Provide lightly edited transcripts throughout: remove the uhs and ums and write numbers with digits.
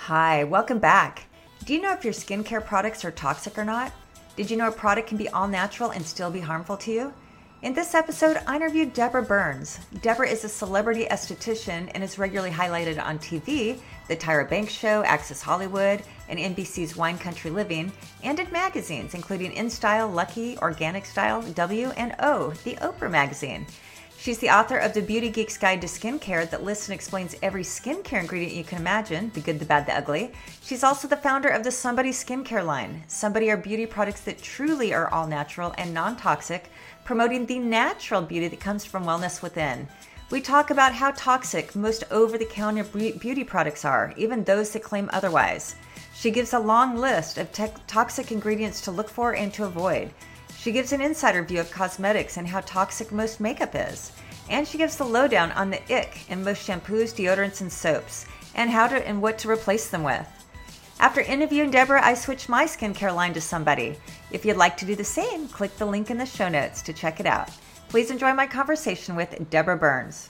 Hi, welcome back. Do you know if your skincare products are toxic or not? Did you know a product can be all natural and still be harmful to you? In this episode, I interviewed Deborah Burns. Deborah is a celebrity esthetician and is regularly highlighted on TV, The Tyra Banks Show, Access Hollywood, and NBC's Wine Country Living, and in magazines including InStyle, Lucky, Organic Style, W, and O, the Oprah magazine. She's the author of The Beauty Geek's Guide to Skincare that lists and explains every skincare ingredient you can imagine, the good, the bad, the ugly. She's also the founder of the Somebody Skincare line. Somebody are beauty products that truly are all natural and non-toxic, promoting the natural beauty that comes from wellness within. We talk about how toxic most over-the-counter beauty products are, even those that claim otherwise. She gives a long list of toxic ingredients to look for and to avoid. She gives an insider view of cosmetics and how toxic most makeup is. And she gives the lowdown on the ick in most shampoos, deodorants, and soaps, and what to replace them with. After interviewing Deborah, I switched my skincare line to Somebody. If you'd like to do the same, click the link in the show notes to check it out. Please enjoy my conversation with Deborah Burns.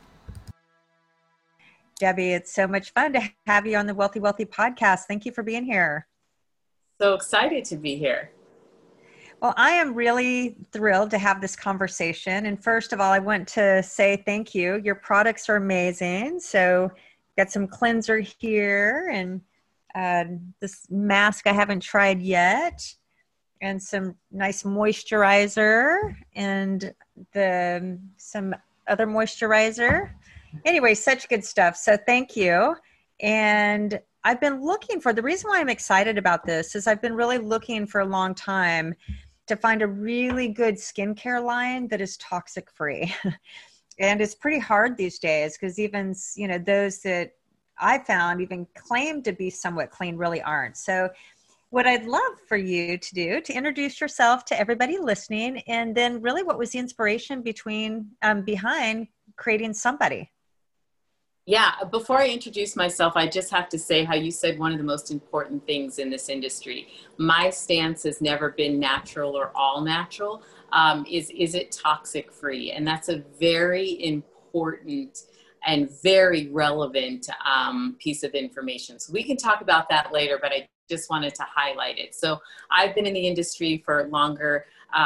Debbie, it's so much fun to have you on the Wealthy Wealthy podcast. Thank you for being here. So excited to be here. Well, I am really thrilled to have this conversation. And first of all, I want to say thank you. Your products are amazing. So got some cleanser here and this mask I haven't tried yet, and some nice moisturizer and some other moisturizer. Anyway, such good stuff. So thank you. And I've been looking for, the reason why I'm excited about this is I've been really looking for a long time to find a really good skincare line that is toxic free. And it's pretty hard these days because even, those that I found even claim to be somewhat clean really aren't. So what I'd love for you to do, to introduce yourself to everybody listening, and then really what was the inspiration behind creating Somebody? Yeah, before I introduce myself, I just have to say how you said one of the most important things in this industry. My stance has never been natural or all natural. Is it toxic free? And that's a very important and very relevant piece of information. So we can talk about that later, but I just wanted to highlight it. So I've been in the industry for longer.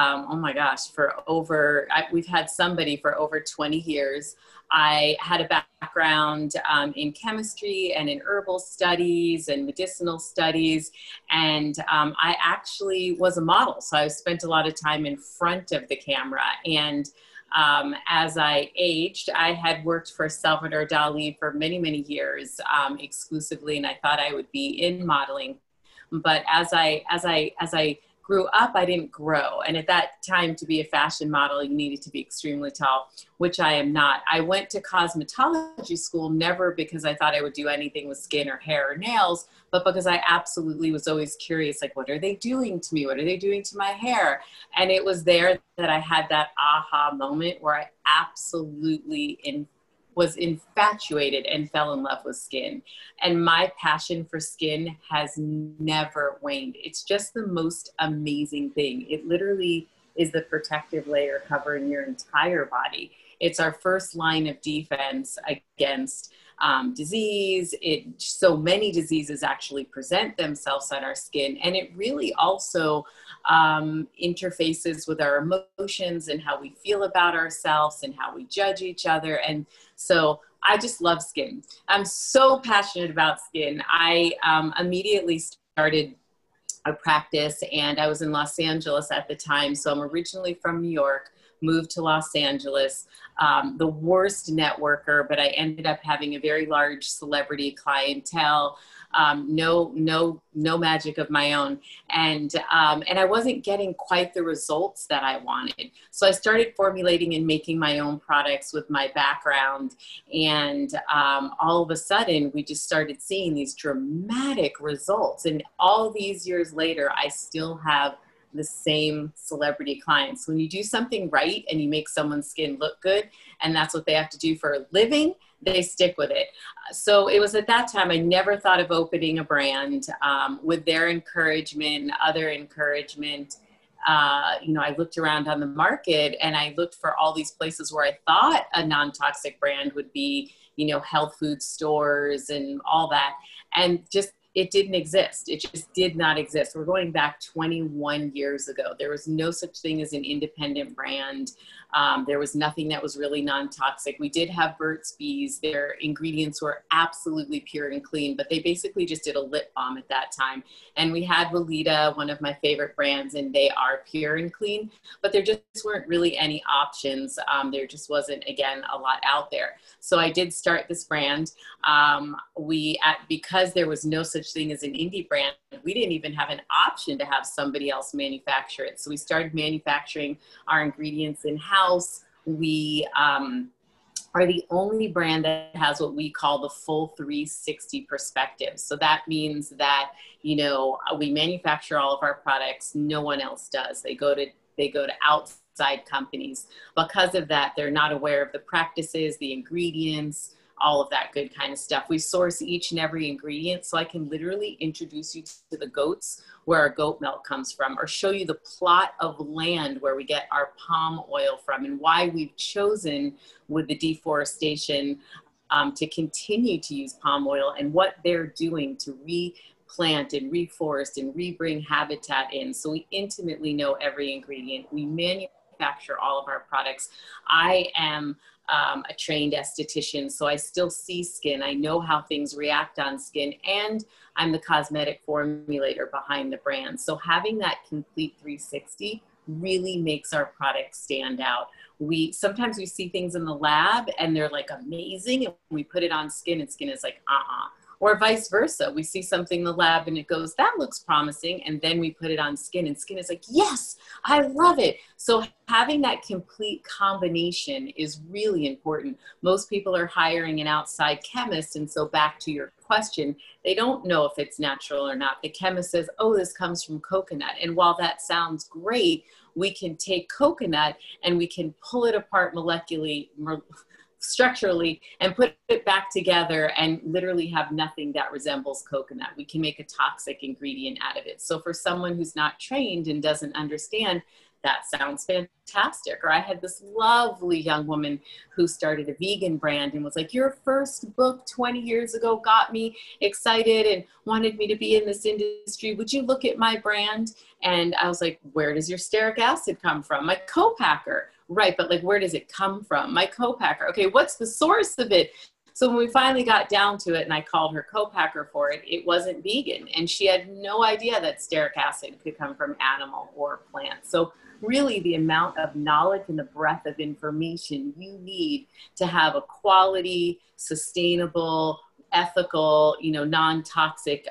We've had Somebody for over 20 years. I had a background in chemistry and in herbal studies and medicinal studies. And I actually was a model. So I spent a lot of time in front of the camera. And as I aged, I had worked for Salvador Dali for many, many years exclusively. And I thought I would be in modeling. But as I grew up, I didn't grow. And at that time, to be a fashion model, you needed to be extremely tall, which I am not. I went to cosmetology school, never because I thought I would do anything with skin or hair or nails, but because I absolutely was always curious, like, what are they doing to me? What are they doing to my hair? And it was there that I had that aha moment where I absolutely was infatuated and fell in love with skin. And my passion for skin has never waned. It's just the most amazing thing. It literally is the protective layer covering your entire body. It's our first line of defense against disease. So many diseases actually present themselves on our skin. And it really also interfaces with our emotions and how we feel about ourselves and how we judge each other. And so I just love skin. I'm so passionate about skin. I immediately started a practice, and I was in Los Angeles at the time. So I'm originally from New York, moved to Los Angeles, the worst networker, but I ended up having a very large celebrity clientele, no magic of my own. And I wasn't getting quite the results that I wanted. So I started formulating and making my own products with my background. And all of a sudden, we just started seeing these dramatic results. And all these years later, I still have the same celebrity clients. When you do something right and you make someone's skin look good, and that's what they have to do for a living, they stick with it. So it was at that time, I never thought of opening a brand. With their encouragement, other encouragement, I looked around on the market and I looked for all these places where I thought a non-toxic brand would be, health food stores and all that. And just, it didn't exist. It just did not exist. We're going back 21 years ago. There was no such thing as an independent brand. There was nothing that was really non-toxic. We did have Burt's Bees. Their ingredients were absolutely pure and clean, but they basically just did a lip balm at that time. And we had Weleda, one of my favorite brands, and they are pure and clean, but there just weren't really any options. There just wasn't, again, a lot out there. So I did start this brand. Because there was no such thing as an indie brand, we didn't even have an option to have somebody else manufacture it. So we started manufacturing our ingredients in-house. We are the only brand that has what we call the full 360 perspective. So that means that, we manufacture all of our products. No one else does. They go to outside companies. Because of that, they're not aware of the practices, the ingredients, all of that good kind of stuff. We source each and every ingredient, so I can literally introduce you to the goats where our goat milk comes from, or show you the plot of land where we get our palm oil from, and why we've chosen with the deforestation to continue to use palm oil, and what they're doing to replant and reforest and rebring habitat in. So we intimately know every ingredient. We manufacture all of our products. I am a trained esthetician, so I still see skin. I know how things react on skin, and I'm the cosmetic formulator behind the brand. So having that complete 360 really makes our products stand out. Sometimes we see things in the lab and they're like amazing, and we put it on skin and skin is like, Or vice versa. We see something in the lab and it goes, that looks promising. And then we put it on skin and skin is like, yes, I love it. So having that complete combination is really important. Most people are hiring an outside chemist. And so back to your question, they don't know if it's natural or not. The chemist says, oh, this comes from coconut. And while that sounds great, we can take coconut and we can pull it apart structurally and put it back together and literally have nothing that resembles coconut. We can make a toxic ingredient out of it. So for someone who's not trained and doesn't understand, that sounds fantastic. Or I had this lovely young woman who started a vegan brand and was like, your first book 20 years ago got me excited and wanted me to be in this industry. Would you look at my brand? And I was like, where does your stearic acid come from? My co-packer. Right, but like, where does it come from? My co-packer. Okay, what's the source of it? So when we finally got down to it and I called her co-packer for it, it wasn't vegan. And she had no idea that stearic acid could come from animal or plant. So really the amount of knowledge and the breadth of information you need to have a quality, sustainable, ethical, non-toxic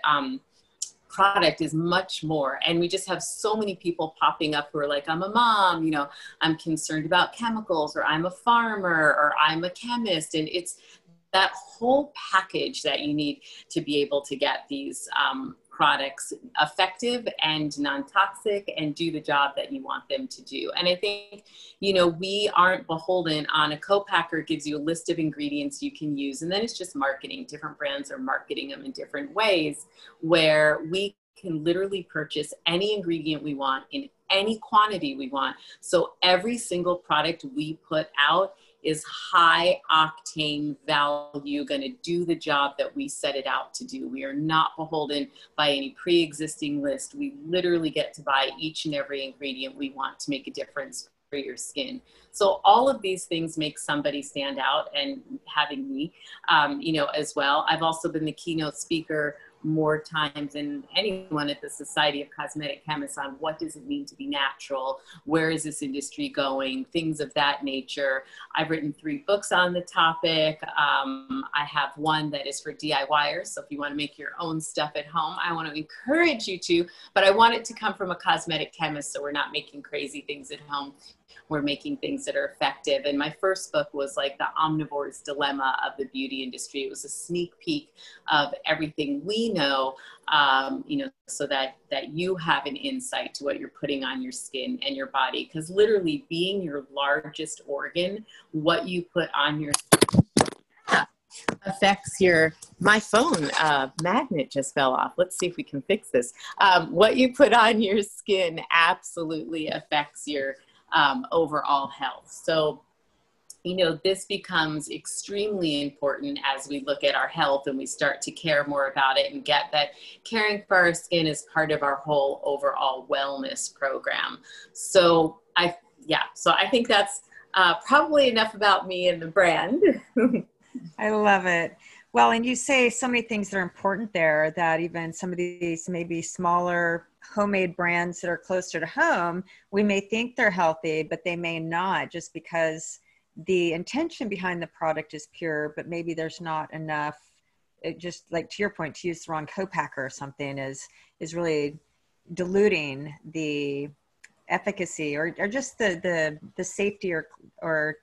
product is much more. And we just have so many people popping up who are like, I'm a mom, I'm concerned about chemicals, or I'm a farmer, or I'm a chemist. And it's that whole package that you need to be able to get these products effective and non-toxic and do the job that you want them to do. And I think, we aren't beholden on a co-packer gives you a list of ingredients you can use. And then it's just marketing. Different brands are marketing them in different ways, where we can literally purchase any ingredient we want in any quantity we want. So every single product we put out is high octane value, going to do the job that we set it out to do. We are not beholden by any pre-existing list. We literally get to buy each and every ingredient we want to make a difference for your skin. So all of these things make somebody stand out, and having me, as well. I've also been the keynote speaker more times than anyone at the Society of Cosmetic Chemists on what does it mean to be natural, where is this industry going, things of that nature. I've written 3 books on the topic. I have one that is for DIYers, so if you want to make your own stuff at home, I want to encourage you to, but I want it to come from a cosmetic chemist, so we're not making crazy things at home. We're making things that are effective. And my first book was like the omnivore's dilemma of the beauty industry. It was a sneak peek of everything we know, so that you have an insight to what you're putting on your skin and your body. Because literally being your largest organ, what you put on your affects my phone magnet just fell off. Let's see if we can fix this. What you put on your skin absolutely affects your overall health. So, this becomes extremely important as we look at our health and we start to care more about it and get that caring for our skin is part of our whole overall wellness program. So I think that's probably enough about me and the brand. I love it. Well, and you say so many things that are important there, that even some of these maybe smaller homemade brands that are closer to home, we may think they're healthy, but they may not, just because the intention behind the product is pure, but maybe there's not enough. It just, like to your point, to use the wrong co-packer or something is really diluting the efficacy or just the safety or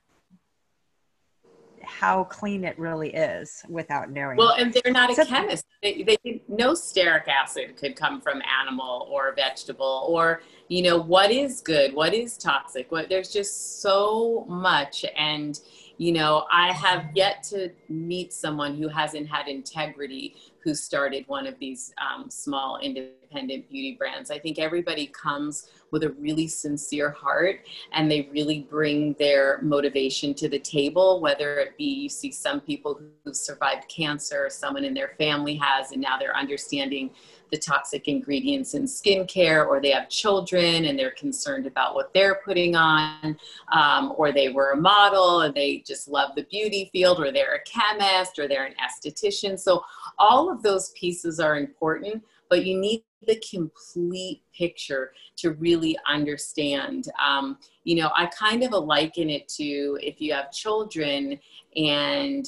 how clean it really is without knowing. Well, and they're not a chemist. No stearic acid could come from animal or vegetable, or, what is good, what is toxic, there's just so much. And, I have yet to meet someone who hasn't had integrity who started one of these small independent beauty brands. I think everybody comes with a really sincere heart and they really bring their motivation to the table, whether it be you see some people who've survived cancer, someone in their family has, and now they're understanding the toxic ingredients in skincare, or they have children and they're concerned about what they're putting on, or they were a model and they just love the beauty field, or they're a chemist, or they're an esthetician. So all of those pieces are important, but you need the complete picture to really understand. I kind of liken it to if you have children and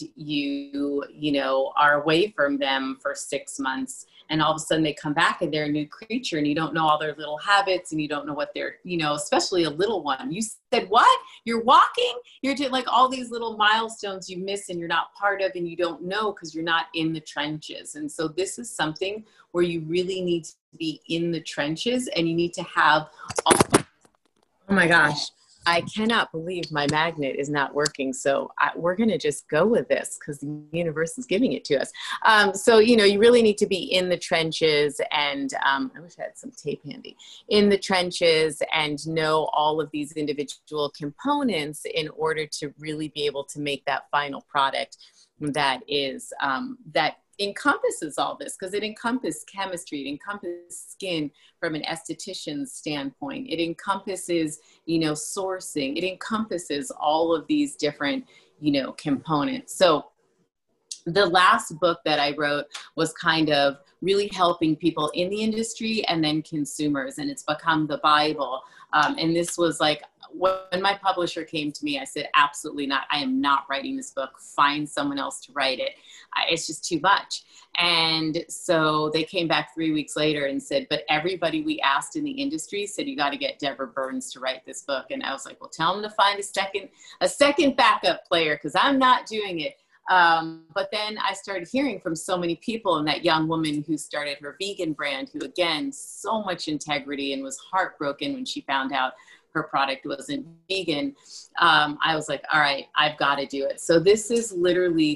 you are away from them for 6 months, and all of a sudden they come back and they're a new creature and you don't know all their little habits and you don't know what they're, especially a little one. You said, what? You're walking? You're doing like all these little milestones you miss and you're not part of and you don't know because you're not in the trenches. And so this is something where you really need to be in the trenches and you need to have oh my gosh. I cannot believe my magnet is not working. So we're going to just go with this because the universe is giving it to us. So, you really need to be in the trenches and I wish I had some tape handy, in the trenches, and know all of these individual components in order to really be able to make that final product that is, that encompasses all this, because it encompasses chemistry, it encompasses skin from an esthetician's standpoint, it encompasses, sourcing, it encompasses all of these different, components. So the last book that I wrote was kind of really helping people in the industry and then consumers, and it's become the Bible. And this was like, when my publisher came to me, I said, absolutely not. I am not writing this book. Find someone else to write it. It's just too much. And so they came back 3 weeks later and said, but everybody we asked in the industry said, you got to get Deborah Burns to write this book. And I was like, well, tell them to find a second backup player, because I'm not doing it. But then I started hearing from so many people, and that young woman who started her vegan brand, who again, so much integrity, and was heartbroken when she found out her product wasn't vegan. I was like, all right, I've got to do it. So this is literally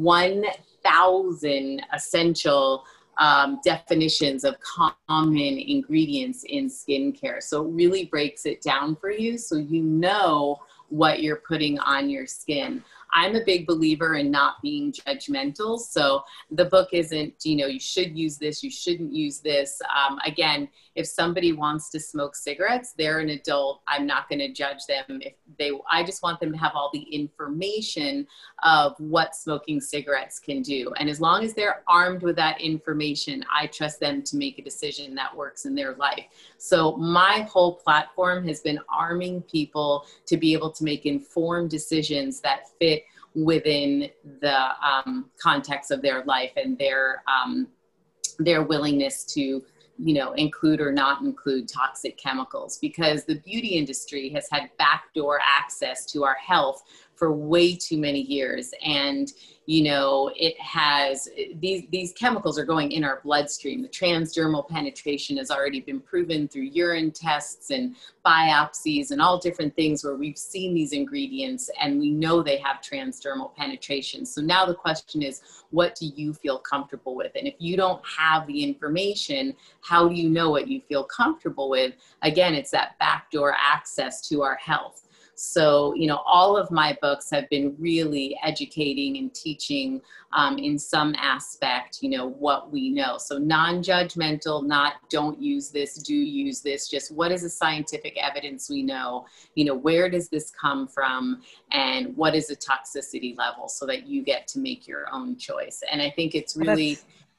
1,000 essential definitions of common ingredients in skincare. So it really breaks it down for you so you know what you're putting on your skin. I'm a big believer in not being judgmental. So the book isn't, you should use this, you shouldn't use this. Again, if somebody wants to smoke cigarettes, they're an adult. I'm not going to judge them. I just want them to have all the information of what smoking cigarettes can do. And as long as they're armed with that information, I trust them to make a decision that works in their life. So my whole platform has been arming people to be able to make informed decisions that fit within the context of their life and their willingness to, include or not include toxic chemicals, because the beauty industry has had backdoor access to our health for way too many years. And, you know, it has, these chemicals are going in our bloodstream. The transdermal penetration has already been proven through urine tests and biopsies and all different things where we've seen these ingredients and we know they have transdermal penetration. So now the question is, what do you feel comfortable with? And if you don't have the information, how do you know what you feel comfortable with? Again, it's that backdoor access to our health. So, you know, all of my books have been really educating and teaching in some aspect, you know, what we know. So non-judgmental, not don't use this, do use this, just what is the scientific evidence we know, you know, where does this come from and what is the toxicity level so that you get to make your own choice. And I think it's really...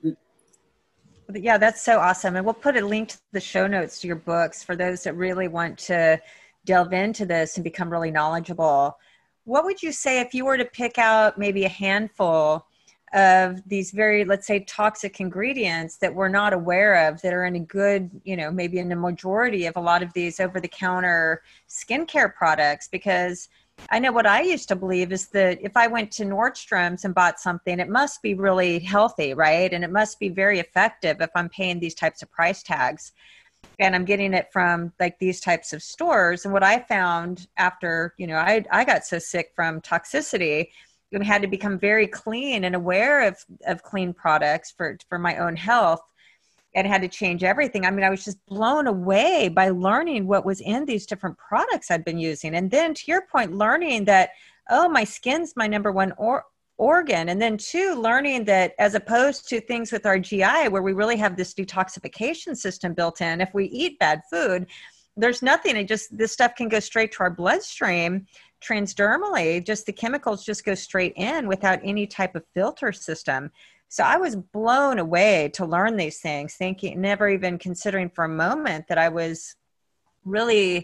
Yeah, that's so awesome. And we'll put a link to the show notes to your books for those that really want to delve into this and become really knowledgeable. What would you say if you were to pick out maybe a handful of these very, let's say, toxic ingredients that we're not aware of that are in a good, you know, maybe in the majority of a lot of these over-the-counter skincare products? Because I know what I used to believe is that if I went to Nordstrom's and bought something, it must be really healthy, right? And it must be very effective if I'm paying these types of price tags. And I'm getting it from like these types of stores. And what I found after, you know, I got so sick from toxicity and had to become very clean and aware of clean products for my own health, and had to change everything. I mean, I was just blown away by learning what was in these different products I'd been using. And then to your point, learning that, oh, my skin's my number one organ. And then two, learning that as opposed to things with our GI, where we really have this detoxification system built in, if we eat bad food, there's nothing. This stuff can go straight to our bloodstream transdermally. Just the chemicals just go straight in without any type of filter system. So I was blown away to learn these things, never even considering for a moment that I was really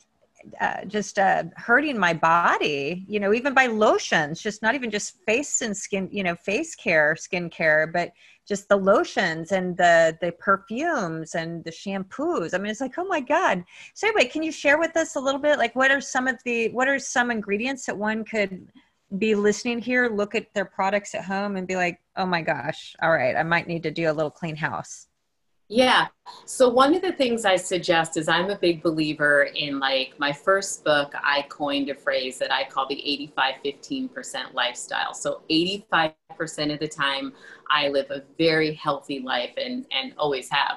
just hurting my body, you know, even by lotions, just not even just face and skin, you know, skincare, but just the lotions and the perfumes and the shampoos. I mean, it's like, oh my God. So anyway, can you share with us a little bit, like what are some ingredients that one could be listening here, look at their products at home and be like, oh my gosh, all right, I might need to do a little clean house? Yeah. So one of the things I suggest is I'm a big believer in, like, my first book, I coined a phrase that I call the 85-15% lifestyle. So 85% of the time I live a very healthy life and always have.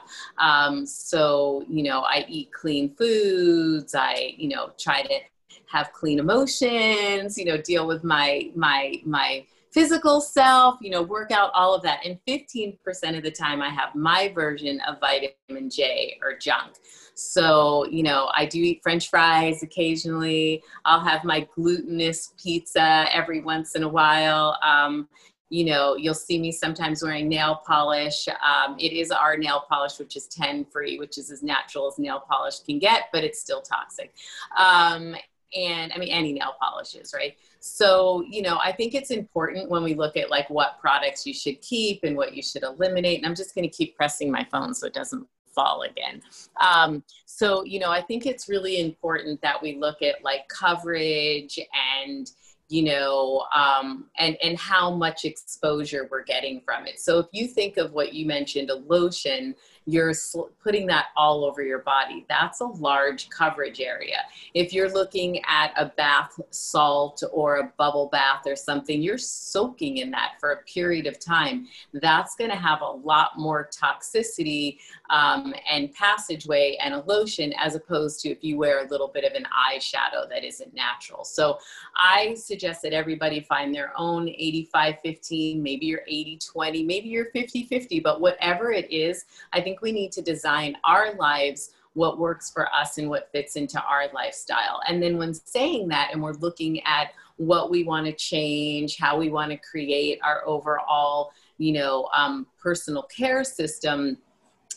So, you know, I eat clean foods. I, you know, try to have clean emotions, you know, deal with my physical self, you know, work out all of that. And 15% of the time I have my version of vitamin J or junk. So, you know, I do eat French fries occasionally. I'll have my glutinous pizza every once in a while. You know, you'll see me sometimes wearing nail polish. It is our nail polish, which is 10 free, which is as natural as nail polish can get, but it's still toxic. And I mean, any nail polishes, right? So, you know, I think it's important when we look at like what products you should keep and what you should eliminate. And I'm just going to keep pressing my phone so it doesn't fall again. So, you know, I think it's really important that we look at like coverage and, you know, and how much exposure we're getting from it. So if you think of what you mentioned, a lotion, you're putting that all over your body. That's a large coverage area. If you're looking at a bath salt or a bubble bath or something, you're soaking in that for a period of time. That's going to have a lot more toxicity and passageway and a lotion, as opposed to if you wear a little bit of an eyeshadow that isn't natural. So I suggest that everybody find their own 85-15, maybe you're 80-20, maybe you're 50-50, but whatever it is, I think we need to design our lives what works for us and what fits into our lifestyle. And then when saying that, and we're looking at what we want to change, how we want to create our overall, you know, personal care system,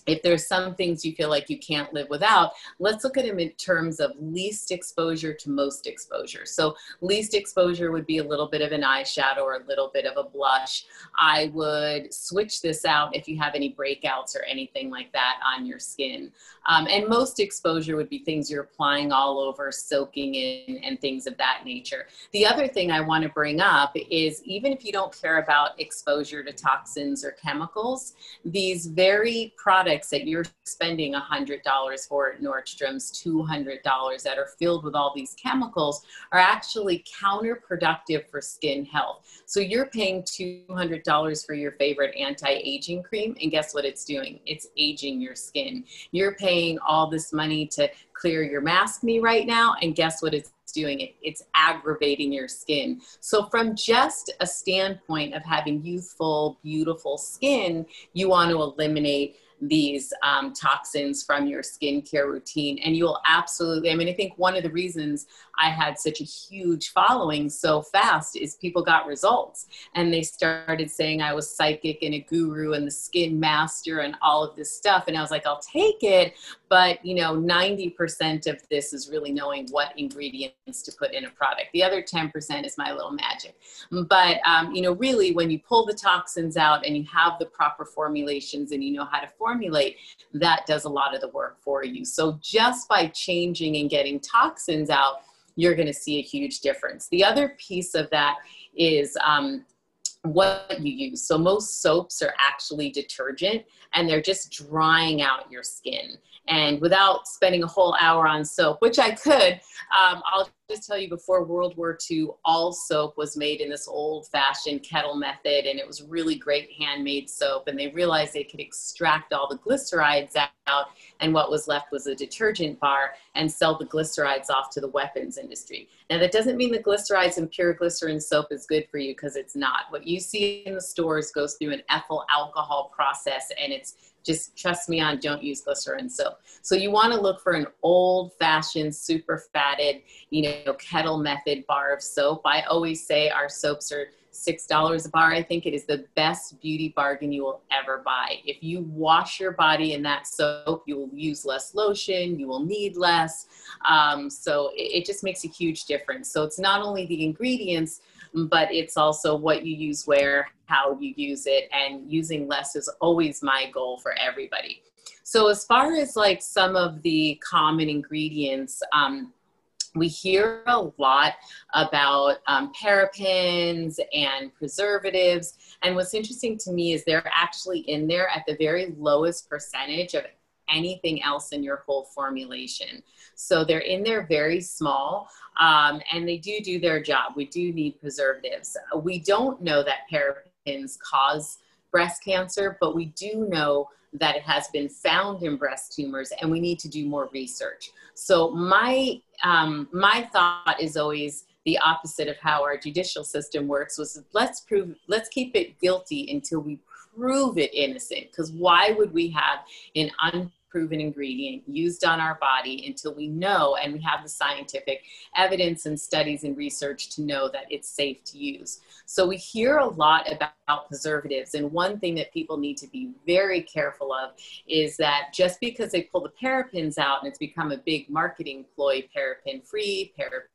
if there's some things you feel like you can't live without, let's look at them in terms of least exposure to most exposure. So least exposure would be a little bit of an eyeshadow or a little bit of a blush. I would switch this out if you have any breakouts or anything like that on your skin. And most exposure would be things you're applying all over, soaking in, and things of that nature. The other thing I want to bring up is, even if you don't care about exposure to toxins or chemicals, these very products that you're spending $100 for at Nordstrom's, $200, that are filled with all these chemicals, are actually counterproductive for skin health. So you're paying $200 for your favorite anti-aging cream, and guess what it's doing? It's aging your skin. You're paying all this money to clear your mask me right now, and guess what it's doing? It's aggravating your skin. So from just a standpoint of having youthful, beautiful skin, you want to eliminate these toxins from your skincare routine. And you'll absolutely, I mean, I think one of the reasons I had such a huge following so fast is people got results, and they started saying I was psychic and a guru and the skin master and all of this stuff. And I was like, I'll take it. But, 90% of this is really knowing what ingredients to put in a product. The other 10% is my little magic. But, really, when you pull the toxins out and you have the proper formulations and you know how to formulate, that does a lot of the work for you. So just by changing and getting toxins out, you're going to see a huge difference. The other piece of that is what you use. So most soaps are actually detergent, and they're just drying out your skin. And without spending a whole hour on soap, which I could, I'll just tell you, before World War II, all soap was made in this old-fashioned kettle method, and it was really great handmade soap. And they realized they could extract all the glycerides out, and what was left was a detergent bar, and sell the glycerides off to the weapons industry. Now, that doesn't mean the glycerides in pure glycerin soap is good for you, because it's not. What you see in the stores goes through an ethyl alcohol process, and it's just, trust me on, don't use glycerin soap. So you want to look for an old-fashioned, super fatted, kettle method bar of soap. I always say our soaps are $6 a bar. I think it is the best beauty bargain you will ever buy. If you wash your body in that soap, you will use less lotion, you will need less. So it just makes a huge difference. So it's not only the ingredients, but it's also what you use where, how you use it, and using less is always my goal for everybody. So as far as like some of the common ingredients, we hear a lot about parabens and preservatives. And what's interesting to me is they're actually in there at the very lowest percentage of anything else in your whole formulation. So they're in there very small, and they do their job. We do need preservatives. We don't know that parabens cause breast cancer, but we do know that it has been found in breast tumors, and we need to do more research. So my thought is always the opposite of how our judicial system works, was let's keep it guilty until we prove it innocent. Because why would we have an unproven ingredient used on our body until we know, and we have the scientific evidence and studies and research to know that it's safe to use? So we hear a lot about preservatives, and one thing that people need to be very careful of is that just because they pull the parabens out and it's become a big marketing ploy, paraben free,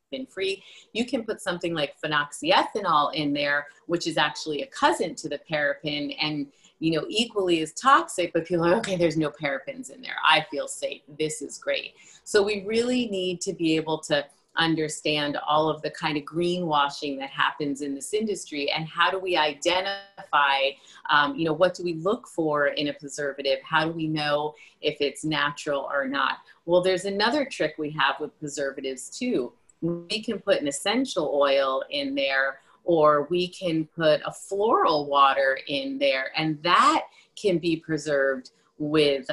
you can put something like phenoxyethanol in there, which is actually a cousin to the paraben, and equally as toxic, but people are like, okay, there's no parabens in there. I feel safe. This is great. So we really need to be able to understand all of the kind of greenwashing that happens in this industry, and how do we identify, what do we look for in a preservative? How do we know if it's natural or not? Well, there's another trick we have with preservatives too. We can put an essential oil in there, or we can put a floral water in there, and that can be preserved with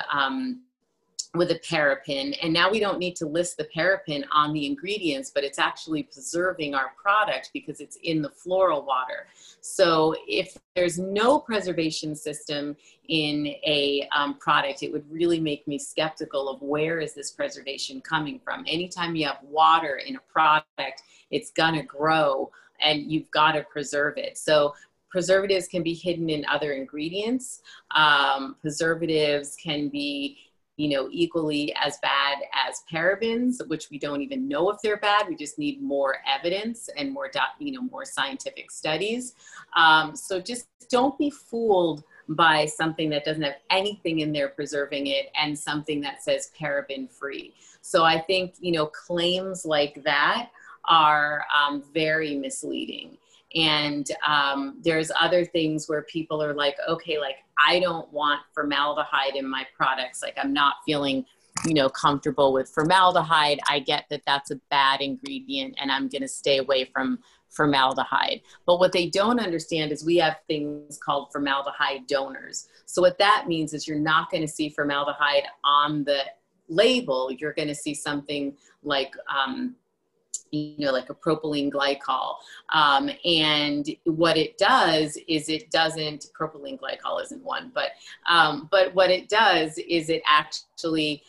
a paraben. And now we don't need to list the paraben on the ingredients, but it's actually preserving our product because it's in the floral water. So if there's no preservation system in a product, it would really make me skeptical of where is this preservation coming from. Anytime you have water in a product, it's gonna grow, and you've got to preserve it. So preservatives can be hidden in other ingredients. Preservatives can be, equally as bad as parabens, which we don't even know if they're bad. We just need more evidence and more, more scientific studies. So just don't be fooled by something that doesn't have anything in there preserving it and something that says paraben free. So I think, claims like that are very misleading. And there's other things where people are like, okay, like I don't want formaldehyde in my products. Like I'm not feeling, comfortable with formaldehyde. I get that that's a bad ingredient and I'm going to stay away from formaldehyde. But what they don't understand is we have things called formaldehyde donors. So what that means is you're not going to see formaldehyde on the label. You're going to see something like, like a propylene glycol. And what it does is propylene glycol isn't one, but what it does is it actually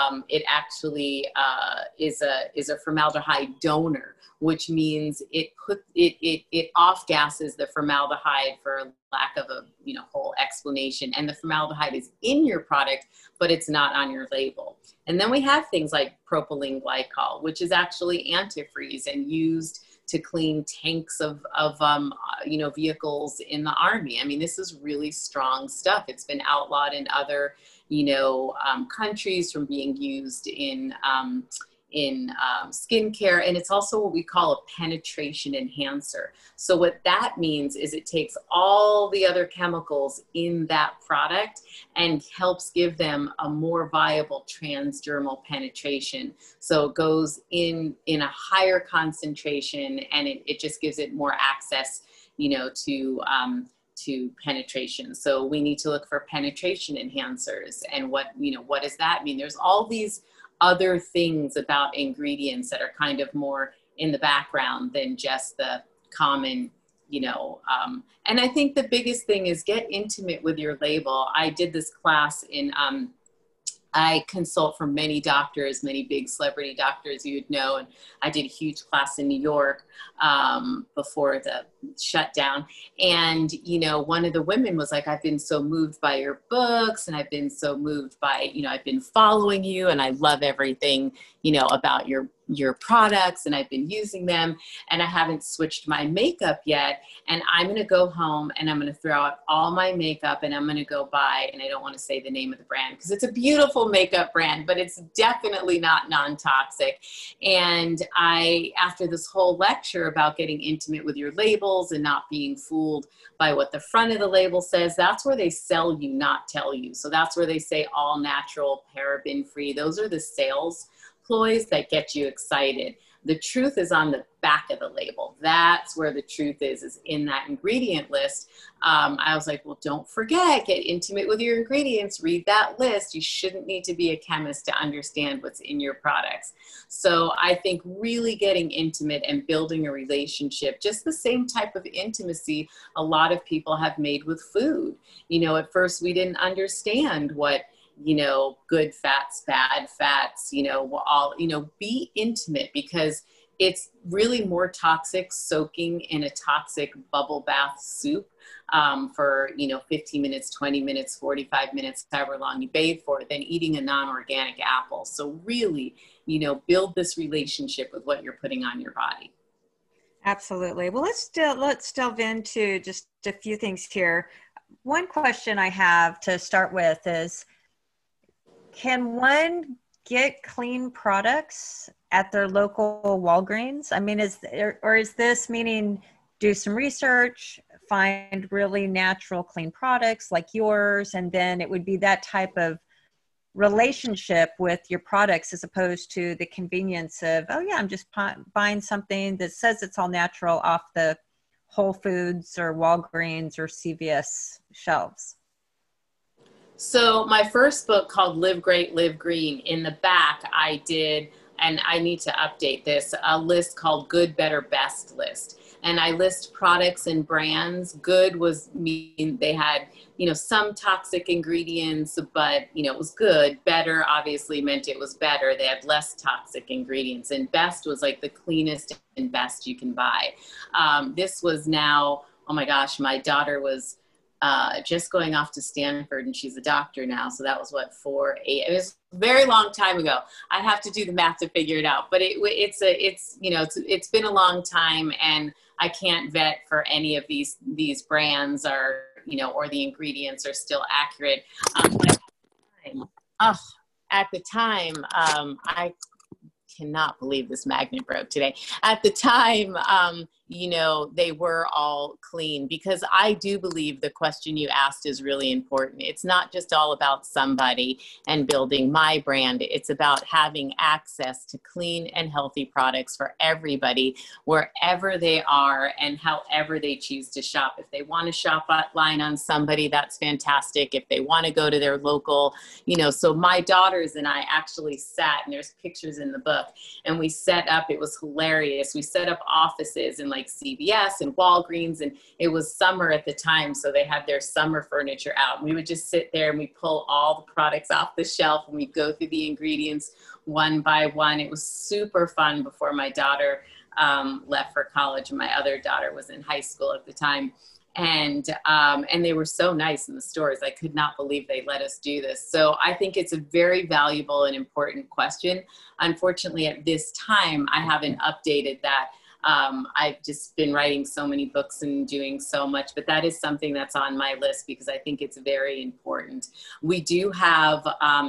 is a formaldehyde donor, which means it off gases the formaldehyde, for lack of a whole explanation. And the formaldehyde is in your product, but it's not on your label. And then we have things like propylene glycol, which is actually antifreeze and used to clean tanks of vehicles in the Army. I mean, this is really strong stuff. It's been outlawed in other, countries from being used in skincare, and it's also what we call a penetration enhancer. So what that means is it takes all the other chemicals in that product and helps give them a more viable transdermal penetration. So it goes in a higher concentration, and it just gives it more access, to penetration. So we need to look for penetration enhancers. And what does that mean? There's all these other things about ingredients that are kind of more in the background than just the common, and I think the biggest thing is get intimate with your label. I did this class I consult for many doctors, many big celebrity doctors you'd know, and I did a huge class in New York before the shutdown. And, one of the women was like, I've been so moved by your books, and I've been so moved by, I've been following you, and I love everything, about your products, and I've been using them, and I haven't switched my makeup yet. And I'm going to go home and I'm going to throw out all my makeup, and I'm going to go buy, and I don't want to say the name of the brand because it's a beautiful makeup brand, but it's definitely not non-toxic. And after this whole lecture about getting intimate with your labels and not being fooled by what the front of the label says, that's where they sell you, not tell you. So that's where they say all natural, paraben free. Those are the sales ploys that get you excited. The truth is on the back of the label. That's where the truth is in that ingredient list. I was like, well, don't forget, get intimate with your ingredients, read that list. You shouldn't need to be a chemist to understand what's in your products. So I think really getting intimate and building a relationship, just the same type of intimacy a lot of people have made with food. At first we didn't understand what good fats, bad fats, be intimate, because it's really more toxic soaking in a toxic bubble bath soup for, 15 minutes, 20 minutes, 45 minutes, however long you bathe for, than eating a non-organic apple. So really, build this relationship with what you're putting on your body. Absolutely. Well, let's delve into just a few things here. One question I have to start with is, can one get clean products at their local Walgreens? I mean, is this meaning do some research, find really natural clean products like yours, and then it would be that type of relationship with your products as opposed to the convenience of, oh yeah, I'm just buying something that says it's all natural off the Whole Foods or Walgreens or CVS shelves? So my first book, called Live Great, Live Green, in the back I did, and I need to update this, a list called Good, Better, Best list. And I list products and brands. Good mean they had, some toxic ingredients, but, it was good. Better obviously meant it was better. They had less toxic ingredients. And best was like the cleanest and best you can buy. This was now oh my gosh, my daughter was just going off to Stanford, and she's a doctor now. So that was what, 4, 8, it was a very long time ago. I'd have to do the math to figure it out, but it's been a long time, and I can't vet for any of these brands or the ingredients are still accurate. At the time, I cannot believe this magnet broke today. At the time, they were all clean, because I do believe the question you asked is really important. It's not just all about somebody and building my brand. It's about having access to clean and healthy products for everybody, wherever they are and however they choose to shop. If they want to shop online on somebody, that's fantastic. If they want to go to their local, so my daughters and I actually sat, and there's pictures in the book, and we set up, it was hilarious. We set up offices in like CVS and Walgreens, and it was summer at the time, so they had their summer furniture out. And we would just sit there and we pull all the products off the shelf, and we'd go through the ingredients one by one. It was super fun before my daughter left for college, and my other daughter was in high school at the time. And they were so nice in the stores. I could not believe they let us do this. So I think it's a very valuable and important question. Unfortunately, at this time, I haven't updated that. I've just been writing so many books and doing so much, but that is something that's on my list because I think it's very important. We do have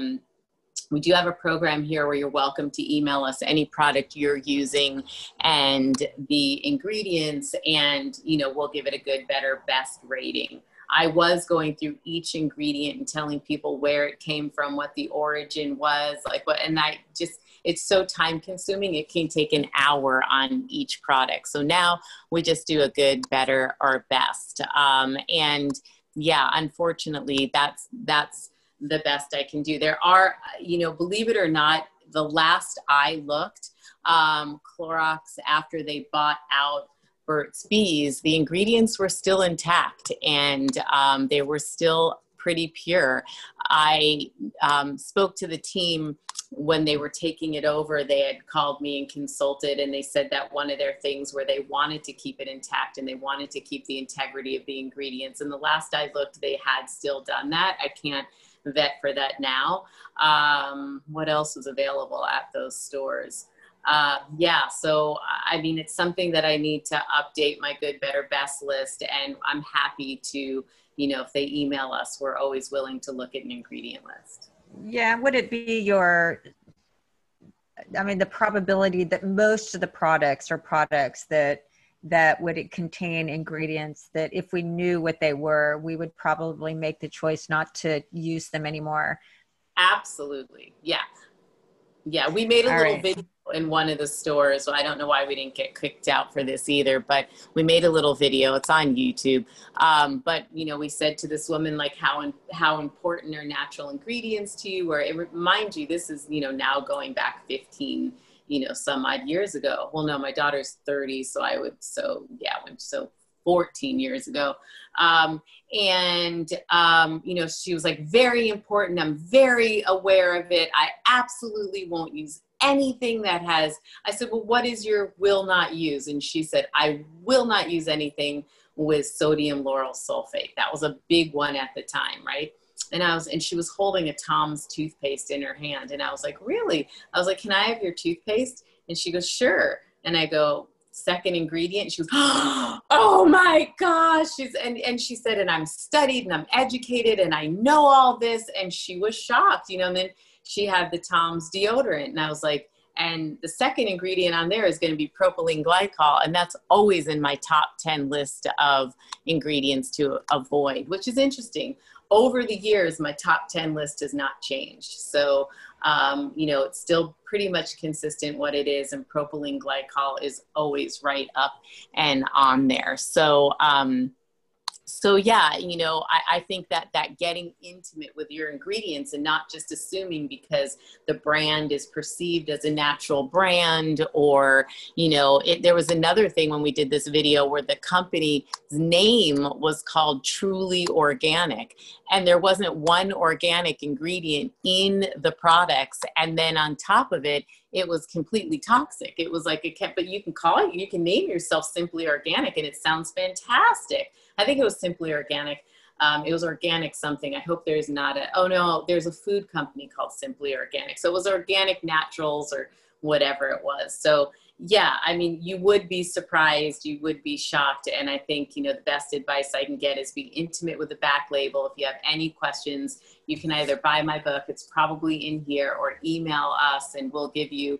a program here where you're welcome to email us any product you're using and the ingredients, and we'll give it a good, better, best rating. I was going through each ingredient and telling people where it came from, what the origin was, it's so time consuming. It can take an hour on each product. So now we just do a good, better, or best. Unfortunately, that's the best I can do. There are, believe it or not, the last I looked, Clorox, after they bought out Burt's Bees, the ingredients were still intact, and they were still pretty pure. I spoke to the team when they were taking it over. They had called me and consulted, and they said that one of their things where they wanted to keep it intact and they wanted to keep the integrity of the ingredients. And the last I looked, they had still done that. I can't vet for that now. What else was available at those stores? So it's something that I need to update my good, better, best list, and I'm happy to, if they email us, we're always willing to look at an ingredient list. Yeah. Would it be the probability that most of the products are products that would it contain ingredients that if we knew what they were, we would probably make the choice not to use them anymore? Absolutely. Yeah. Yeah. We made a little video in one of the stores. So I don't know why we didn't get kicked out for this either, but we made a little video. It's on YouTube. But we said to this woman, like, how important are natural ingredients to you? Or mind you, this is, now going back 15, some odd years ago. Well, no, my daughter's 30. So 14 years ago. She was like, very important. I'm very aware of it. I absolutely won't use anything that has, I said, well, what is your will not use? And she said, I will not use anything with sodium lauryl sulfate. That was a big one at the time, right? And she was holding a Tom's toothpaste in her hand. And I was like, really? I was like, can I have your toothpaste? And she goes, sure. And I go, second ingredient. She goes, oh my gosh. And she said, and I'm studied and I'm educated and I know all this. And she was shocked, and then she had the Tom's deodorant. And I was like, and the second ingredient on there is going to be propylene glycol. And that's always in my top 10 list of ingredients to avoid, which is interesting. Over the years, my top 10 list has not changed. So, it's still pretty much consistent what it is. And propylene glycol is always right up and on there. So, So yeah, I think that getting intimate with your ingredients and not just assuming because the brand is perceived as a natural brand, or there was another thing when we did this video where the company's name was called Truly Organic, and there wasn't one organic ingredient in the products, and then on top of it, it was completely toxic. It was like but you can name yourself Simply Organic, and it sounds fantastic. I think it was Simply Organic. It was organic something. I hope there's not oh no, there's a food company called Simply Organic. So it was Organic Naturals or whatever it was. So yeah, I mean, you would be surprised, you would be shocked. And I think, the best advice I can get is be intimate with the back label. If you have any questions, you can either buy my book, it's probably in here, or email us and we'll give you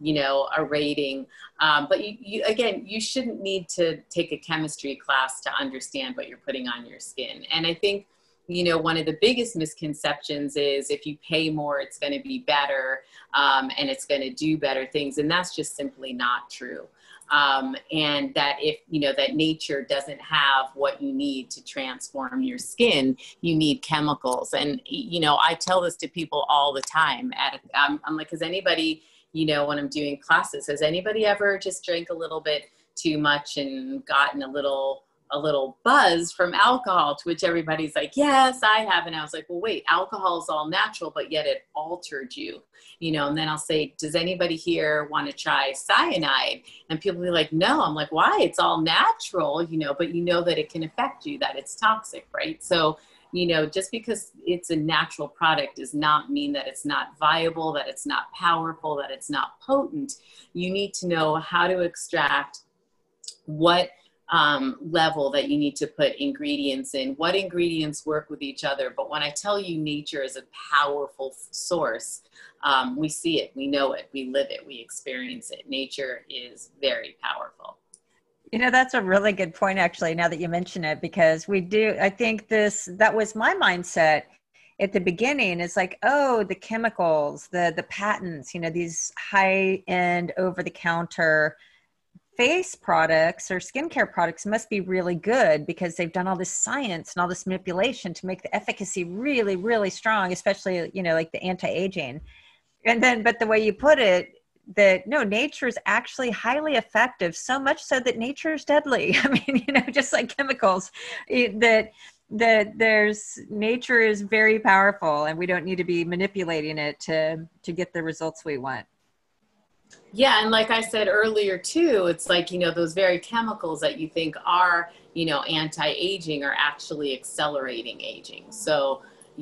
a rating. But you shouldn't need to take a chemistry class to understand what you're putting on your skin. And I think, one of the biggest misconceptions is if you pay more, it's going to be better, and it's going to do better things. And that's just simply not true. And that if, that nature doesn't have what you need to transform your skin, you need chemicals. And, I tell this to people all the time. I'm like, has anybody, when I'm doing classes, has anybody ever just drank a little bit too much and gotten a little buzz from alcohol? To which everybody's like, yes, I have. And I was like, well, wait, alcohol is all natural, but yet it altered you, and then I'll say, does anybody here want to try cyanide? And people will be like, no. I'm like, why? It's all natural, but that it can affect you, that it's toxic, right? So, just because it's a natural product does not mean that it's not viable, that it's not powerful, that it's not potent. You need to know how to extract what level that you need to put ingredients in, what ingredients work with each other. But when I tell you nature is a powerful source, we see it, we know it, we live it, we experience it. Nature is very powerful. That's a really good point, actually, now that you mention it, because I think that was my mindset at the beginning. It's like, oh, the chemicals, the patents, these high-end over-the-counter face products or skincare products must be really good because they've done all this science and all this manipulation to make the efficacy really, really strong, especially, like the anti-aging. But the way you put it, that no, nature is actually highly effective, so much so that nature is deadly. I mean, just like chemicals, that nature is very powerful, and we don't need to be manipulating it to get the results we want. Yeah. And like I said earlier too, it's like, those very chemicals that you think are, anti-aging are actually accelerating aging. So,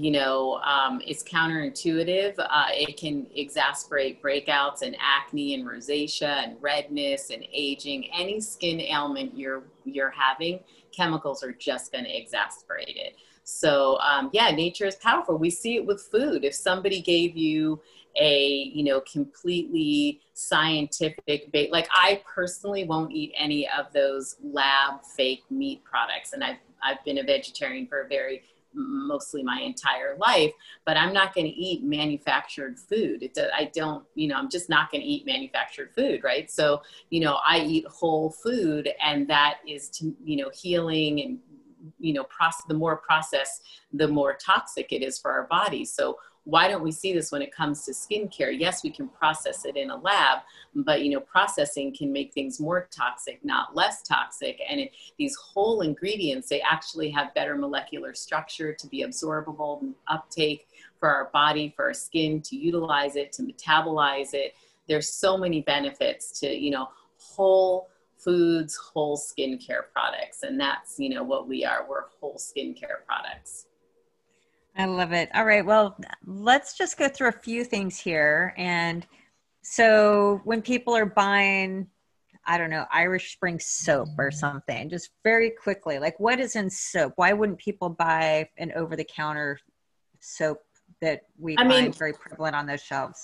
it's counterintuitive. It can exacerbate breakouts and acne and rosacea and redness and aging. Any skin ailment you're having, chemicals are just going to exacerbate it. So nature is powerful. We see it with food. If somebody gave you a completely scientific like I personally won't eat any of those lab fake meat products, and I've been a vegetarian for mostly my entire life, but I'm not going to eat manufactured food. I'm just not going to eat manufactured food, right? So, I eat whole food, and that is to, healing, and, the more processed, the more toxic it is for our bodies. So why don't we see this when it comes to skincare? Yes, we can process it in a lab, but processing can make things more toxic, not less toxic. And these whole ingredients, they actually have better molecular structure to be absorbable and uptake for our body, for our skin, to utilize it, to metabolize it. There's so many benefits to, whole foods, whole skincare products. And that's, what we are. We're whole skincare products. I love it. All right. Well, let's just go through a few things here. And so when people are buying, I don't know, Irish Spring soap or something, just very quickly, like what is in soap? Why wouldn't people buy an over-the-counter soap that we find very prevalent on those shelves?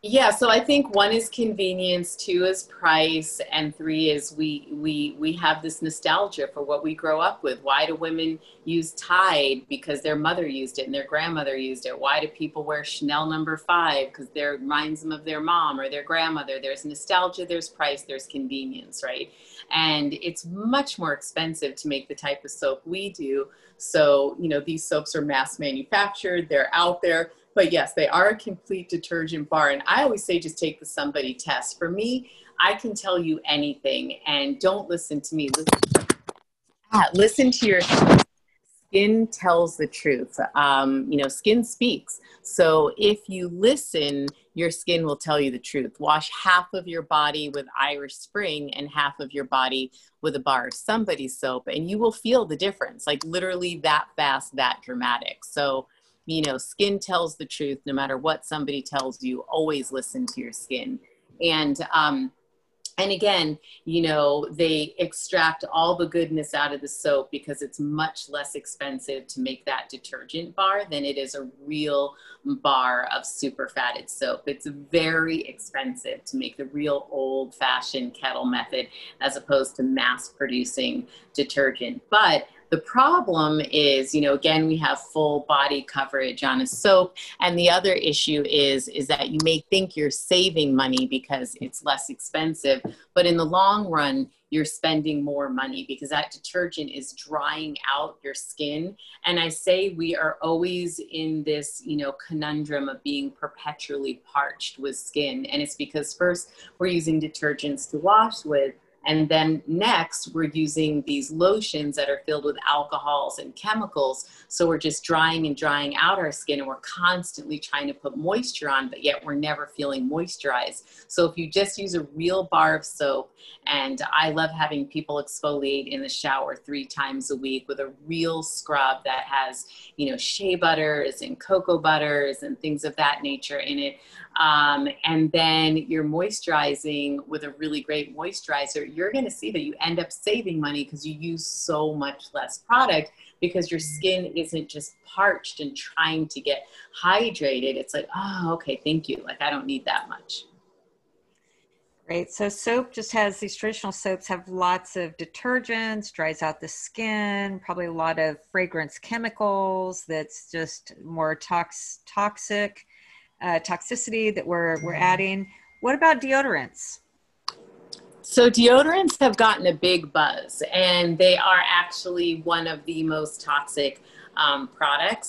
Yeah, so I think one is convenience, two is price, and three is we have this nostalgia for what we grow up with. Why do women use Tide? Because their mother used it and their grandmother used it. Why do people wear Chanel number 5? Because it reminds them of their mom or their grandmother. There's nostalgia, there's price, there's convenience, right? And it's much more expensive to make the type of soap we do. So, these soaps are mass manufactured, they're out there. But yes, they are a complete detergent bar. And I always say just take the somebody test. For me, I can tell you anything, and don't listen to me. Listen to your skin tells the truth. Skin speaks. So if you listen, your skin will tell you the truth. Wash half of your body with Irish Spring and half of your body with a bar of somebody soap, and you will feel the difference, like literally that fast, that dramatic. So, skin tells the truth. No matter what somebody tells you, always listen to your skin. And again, they extract all the goodness out of the soap because it's much less expensive to make that detergent bar than it is a real bar of super fatted soap. It's very expensive to make the real old fashioned kettle method as opposed to mass producing detergent. But the problem is, again, we have full body coverage on a soap. And the other issue is that you may think you're saving money because it's less expensive, but in the long run, you're spending more money because that detergent is drying out your skin. And I say we are always in this, conundrum of being perpetually parched with skin. And it's because first we're using detergents to wash with, and then next, we're using these lotions that are filled with alcohols and chemicals. So we're just drying and drying out our skin, and we're constantly trying to put moisture on, but yet we're never feeling moisturized. So if you just use a real bar of soap, and I love having people exfoliate in the shower 3 times a week with a real scrub that has, shea butters and cocoa butters and things of that nature in it. And then you're moisturizing with a really great moisturizer, you're going to see that you end up saving money because you use so much less product because your skin isn't just parched and trying to get hydrated. It's like, oh, okay, thank you. Like, I don't need that much. Great. So soap just has, these traditional soaps have lots of detergents, dries out the skin, probably a lot of fragrance chemicals that's just more toxicity that we're adding. What about deodorants? So deodorants have gotten a big buzz, and they are actually one of the most toxic products.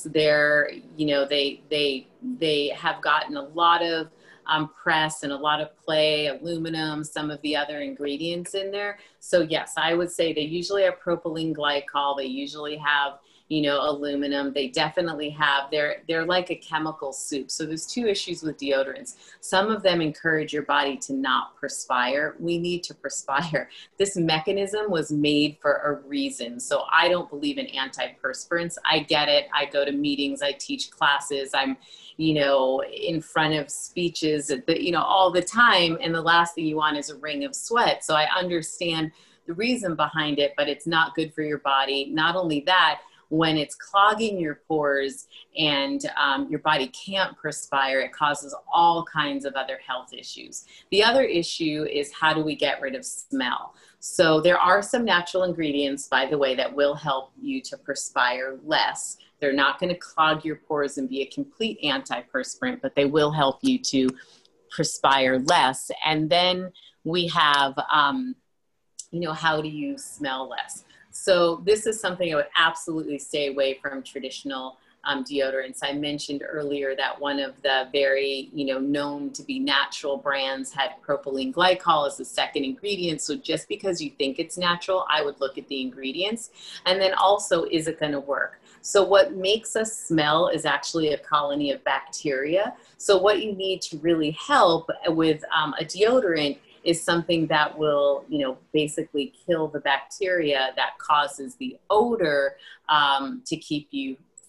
They have gotten a lot of press and a lot of play, aluminum, some of the other ingredients in there. So yes, I would say they usually have propylene glycol. They usually have aluminum. They definitely have, they're like a chemical soup. So there's 2 issues with deodorants. Some of them encourage your body to not perspire. We need to perspire. This mechanism was made for a reason. So I don't believe in antiperspirants. I get it. I go to meetings, I teach classes, I'm in front of speeches, all the time. And the last thing you want is a ring of sweat. So I understand the reason behind it, but it's not good for your body. Not only that, when it's clogging your pores and your body can't perspire, it causes all kinds of other health issues. The other issue is, how do we get rid of smell? So there are some natural ingredients, by the way, that will help you to perspire less. They're not going to clog your pores and be a complete antiperspirant, but they will help you to perspire less. And then we have, how do you smell less? So this is something I would absolutely stay away from traditional deodorants. I mentioned earlier that one of the very, known to be natural brands had propylene glycol as the second ingredient. So just because you think it's natural, I would look at the ingredients. And then also, is it going to work? So what makes us smell is actually a colony of bacteria. So what you need to really help with a deodorant is something that will, basically kill the bacteria that causes the odor to keep you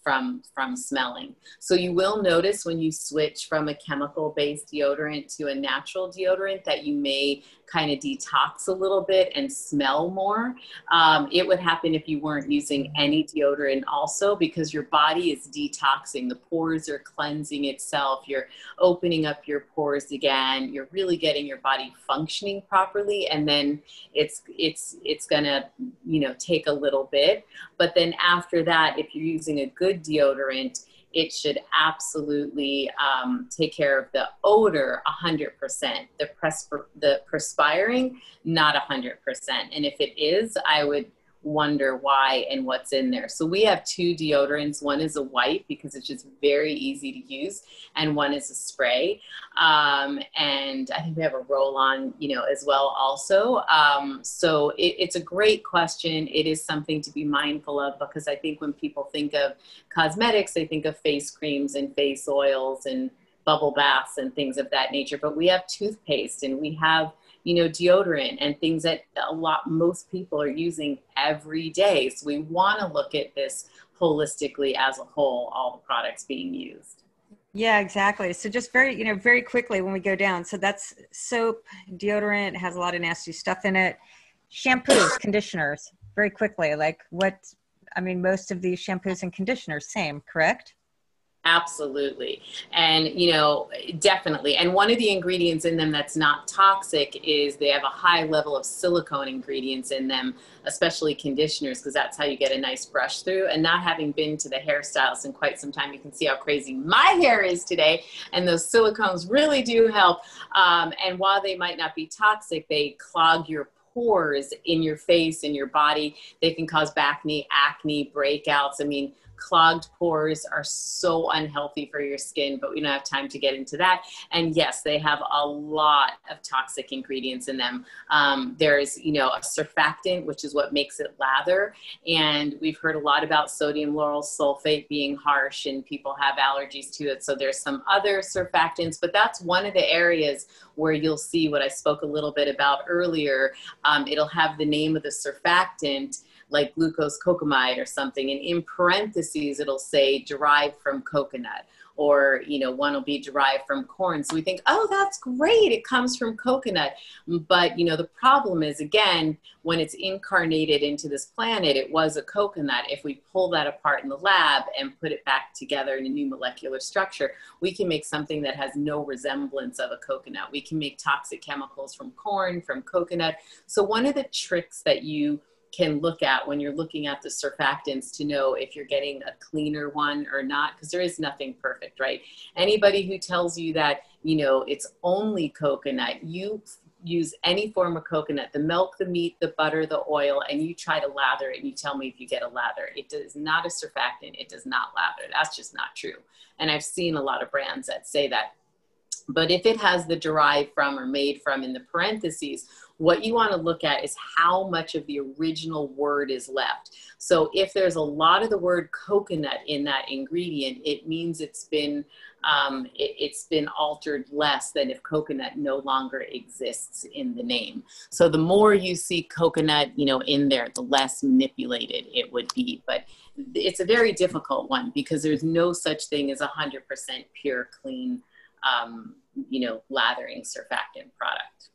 from smelling. So you will notice when you switch from a chemical-based deodorant to a natural deodorant that you may kind of detox a little bit and smell more. It would happen if you weren't using any deodorant also, because your body is detoxing. The pores are cleansing itself. You're opening up your pores again. You're really getting your body functioning properly. And then it's gonna, take a little bit. But then after that, if you're using a good deodorant, it should absolutely take care of the odor 100%. The perspiring, not 100%. And if it is, I would wonder why and what's in there. So we have two deodorants. One is a wipe because it's just very easy to use, and one is a spray. And I think we have a roll-on, as well also. So it's a great question. It is something to be mindful of, because I think when people think of cosmetics, they think of face creams and face oils and bubble baths and things of that nature. But we have toothpaste, and we have deodorant and things that most people are using every day. So we want to look at this holistically as a whole, all the products being used. Yeah, exactly. So just very quickly when we go down. So that's soap, deodorant, has a lot of nasty stuff in it. Shampoos, conditioners, very quickly. Most of these shampoos and conditioners, same, correct? Absolutely. And, definitely. And one of the ingredients in them that's not toxic is they have a high level of silicone ingredients in them, especially conditioners, because that's how you get a nice brush through. And not having been to the hairstylist in quite some time, you can see how crazy my hair is today. And those silicones really do help. And while they might not be toxic, they clog your pores in your face, in your body. They can cause acne, breakouts. Clogged pores are so unhealthy for your skin, but we don't have time to get into that. And yes, they have a lot of toxic ingredients in them. There's, a surfactant, which is what makes it lather. And we've heard a lot about sodium lauryl sulfate being harsh, and people have allergies to it. So there's some other surfactants, but that's one of the areas where you'll see what I spoke a little bit about earlier. It'll have the name of the surfactant, like glucose cocamide or something. And in parentheses, it'll say derived from coconut, or, one will be derived from corn. So we think, oh, that's great, it comes from coconut. But, the problem is, again, when it's incarnated into this planet, it was a coconut. If we pull that apart in the lab and put it back together in a new molecular structure, we can make something that has no resemblance of a coconut. We can make toxic chemicals from corn, from coconut. So one of the tricks that you can look at when you're looking at the surfactants to know if you're getting a cleaner one or not, because there is nothing perfect, right? Anybody who tells you that, it's only coconut, you use any form of coconut, the milk, the meat, the butter, the oil, and you try to lather it and you tell me if you get a lather. It is not a surfactant. It does not lather. That's just not true. And I've seen a lot of brands that say that. But if it has the derived from or made from in the parentheses, what you want to look at is how much of the original word is left. So if there's a lot of the word coconut in that ingredient, it means it's been altered less than if coconut no longer exists in the name. So the more you see coconut, in there, the less manipulated it would be. But it's a very difficult one because there's no such thing as 100% pure, clean, lathering surfactant product.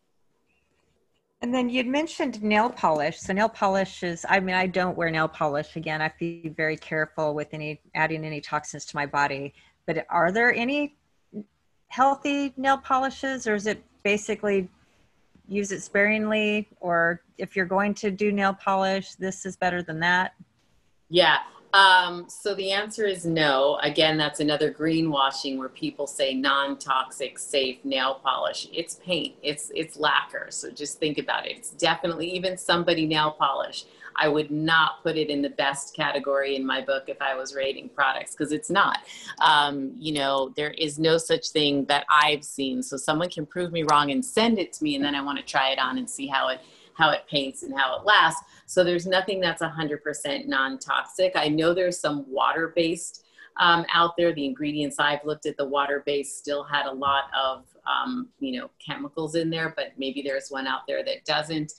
And then you'd mentioned nail polish. So nail polish is, I don't wear nail polish. Again, I have to be very careful with adding any toxins to my body. But are there any healthy nail polishes, or is it basically use it sparingly? Or if you're going to do nail polish, this is better than that? Yeah. So the answer is no. Again, that's another greenwashing where people say non-toxic, safe nail polish. It's paint. It's lacquer. So just think about it. It's definitely, even somebody nail polish, I would not put it in the best category in my book if I was rating products, because it's not. There is no such thing that I've seen. So someone can prove me wrong and send it to me, and then I want to try it on and see how it paints and how it lasts. So there's nothing that's 100% non-toxic. I know there's some water-based out there. The ingredients I've looked at, the water-based, still had a lot of, chemicals in there, but maybe there's one out there that doesn't.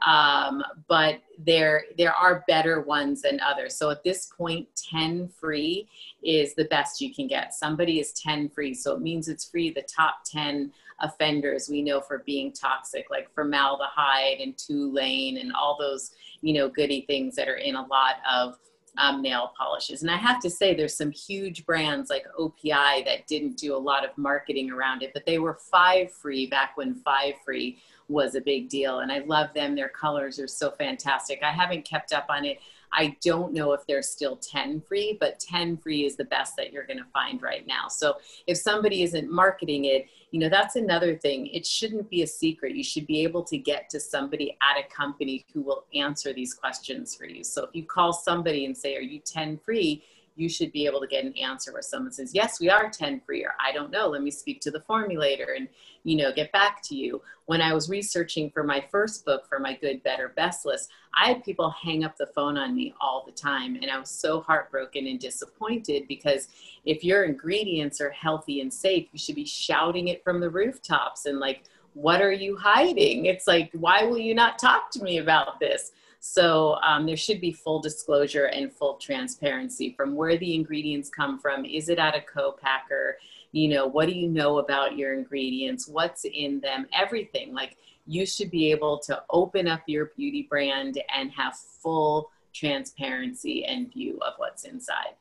But there are better ones than others. So at this point, 10 free is the best you can get. Somebody is 10 free. So it means it's free the top 10 offenders we know for being toxic, like formaldehyde and toluene and all those, goody things that are in a lot of nail polishes. And I have to say, there's some huge brands like OPI that didn't do a lot of marketing around it, but they were 5 free back when 5 free was a big deal. And I love them. Their colors are so fantastic. I haven't kept up on it. I don't know if there's still 10 free, but 10 free is the best that you're going to find right now. So if somebody isn't marketing it, that's another thing. It shouldn't be a secret. You should be able to get to somebody at a company who will answer these questions for you. So if you call somebody and say, are you 10 free? You should be able to get an answer where someone says, yes, we are 10 free, or I don't know, let me speak to the formulator and, get back to you. When I was researching for my first book, for my Good, Better, Best list, I had people hang up the phone on me all the time. And I was so heartbroken and disappointed, because if your ingredients are healthy and safe, you should be shouting it from the rooftops and like, what are you hiding? It's like, why will you not talk to me about this? So there should be full disclosure and full transparency from where the ingredients come from. Is it at a co-packer? What do you know about your ingredients? What's in them? Everything. Like, you should be able to open up your beauty brand and have full transparency and view of what's inside.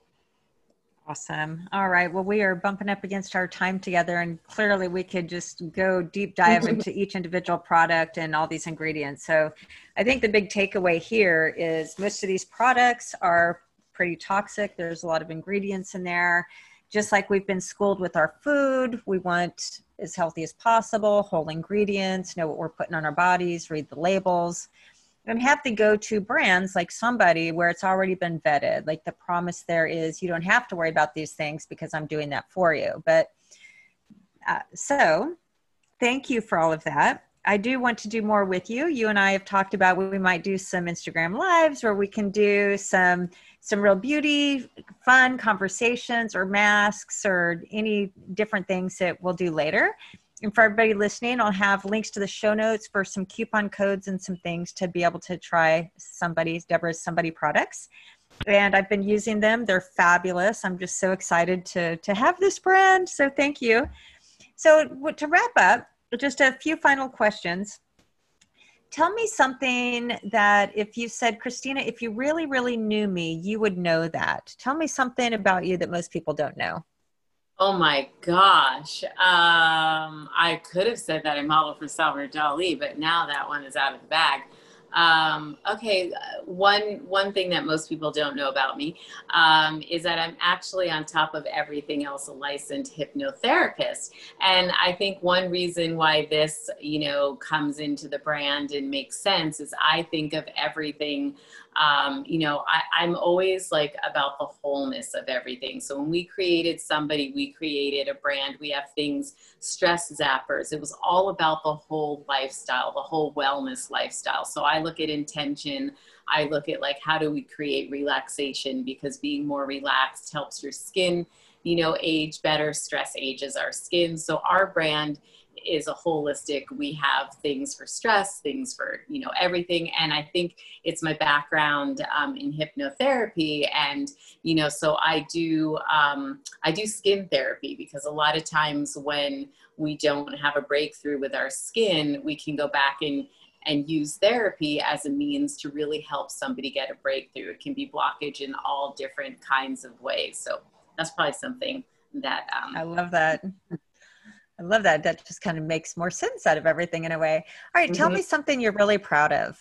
Awesome. All right. Well, we are bumping up against our time together, and clearly we could just go deep dive into each individual product and all these ingredients. So I think the big takeaway here is most of these products are pretty toxic. There's a lot of ingredients in there. Just like we've been schooled with our food, we want as healthy as possible, whole ingredients, know what we're putting on our bodies, read the labels. And have to go to brands like Somebody where it's already been vetted. Like, the promise there is you don't have to worry about these things because I'm doing that for you. But so thank you for all of that. I do want to do more with you. You and I have talked about we might do some Instagram lives where we can do some real beauty, fun conversations or masks or any different things that we'll do later. And for everybody listening, I'll have links to the show notes for some coupon codes and some things to be able to try Deborah's Somebody products. And I've been using them. They're fabulous. I'm just so excited to have this brand. So thank you. So to wrap up, just a few final questions. Tell me something that if you said, Christina, if you really, really knew me, you would know that. Tell me something about you that most people don't know. Oh my gosh. I could have said that I modeled for Salvador Dali, but now that one is out of the bag. Okay. One thing that most people don't know about me, is that I'm actually, on top of everything else, a licensed hypnotherapist. And I think one reason why this, comes into the brand and makes sense is I think of everything. I'm always like about the wholeness of everything. So when we created Somebody, we created a brand. We have things, stress zappers. It was all about the whole lifestyle, the whole wellness lifestyle. So I look at intention. I look at like, how do we create relaxation? Because being more relaxed helps your skin, age better. Stress ages our skin. So our brand is a holistic. We have things for stress, things for, everything. And I think it's my background in hypnotherapy. And, so I do skin therapy, because a lot of times when we don't have a breakthrough with our skin, we can go back and use therapy as a means to really help somebody get a breakthrough. It can be blockage in all different kinds of ways. So that's probably something that I love that. I love that. That just kind of makes more sense out of everything in a way. All right. Tell me something you're really proud of.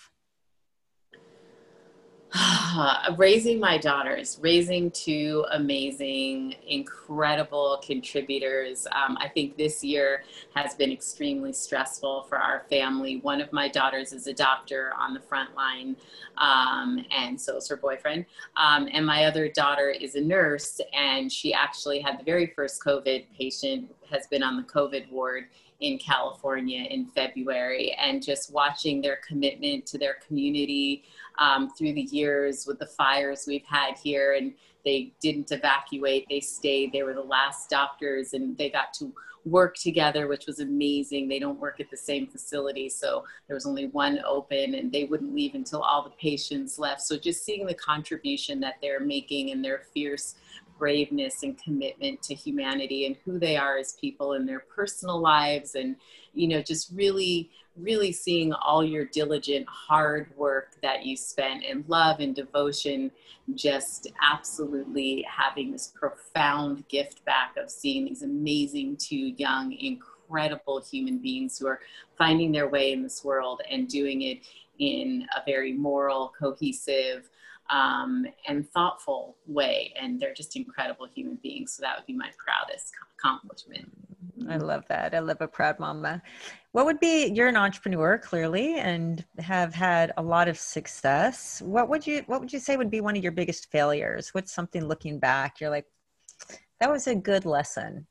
Raising my daughters, raising 2 amazing, incredible contributors. I think this year has been extremely stressful for our family. One of my daughters is a doctor on the front line, and so is her boyfriend. And my other daughter is a nurse, and she actually had the very first COVID patient, has been on the COVID ward in California in February, and just watching their commitment to their community through the years with the fires we've had here, and They didn't evacuate. They stayed. They were the last doctors, and they got to work together, which was amazing. They don't work at the same facility, so there was only one open, and they wouldn't leave until all the patients left. So just seeing the contribution that they're making and their fierce braveness and commitment to humanity and who they are as people in their personal lives, and just really seeing all your diligent hard work that you spent and love and devotion, just absolutely having this profound gift back of seeing these amazing two young incredible human beings who are finding their way in this world and doing it in a very moral, cohesive, and thoughtful way. And they're just incredible human beings. So that would be my proudest accomplishment. I love that. I love a proud mama. What would be, you're an entrepreneur clearly and have had a lot of success. What would you say would be one of your biggest failures? What's something looking back, you're like, that was a good lesson?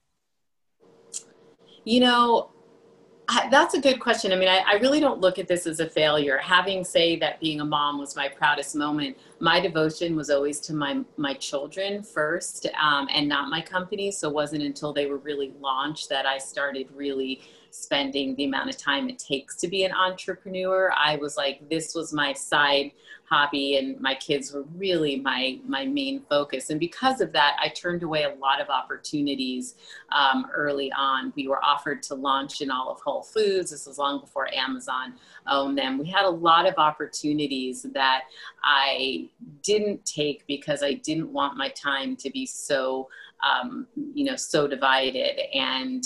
That's a good question. I mean, I really don't look at this as a failure. Having said that being a mom was my proudest moment, my devotion was always to my children first, and not my company. So it wasn't until they were really launched that I started really spending the amount of time it takes to be an entrepreneur. I was like, this was my side hobby, and my kids were really my main focus. And because of that, I turned away a lot of opportunities early on. We were offered to launch in all of Whole Foods. This was long before Amazon owned them. We had a lot of opportunities that I didn't take because I didn't want my time to be so so divided. And,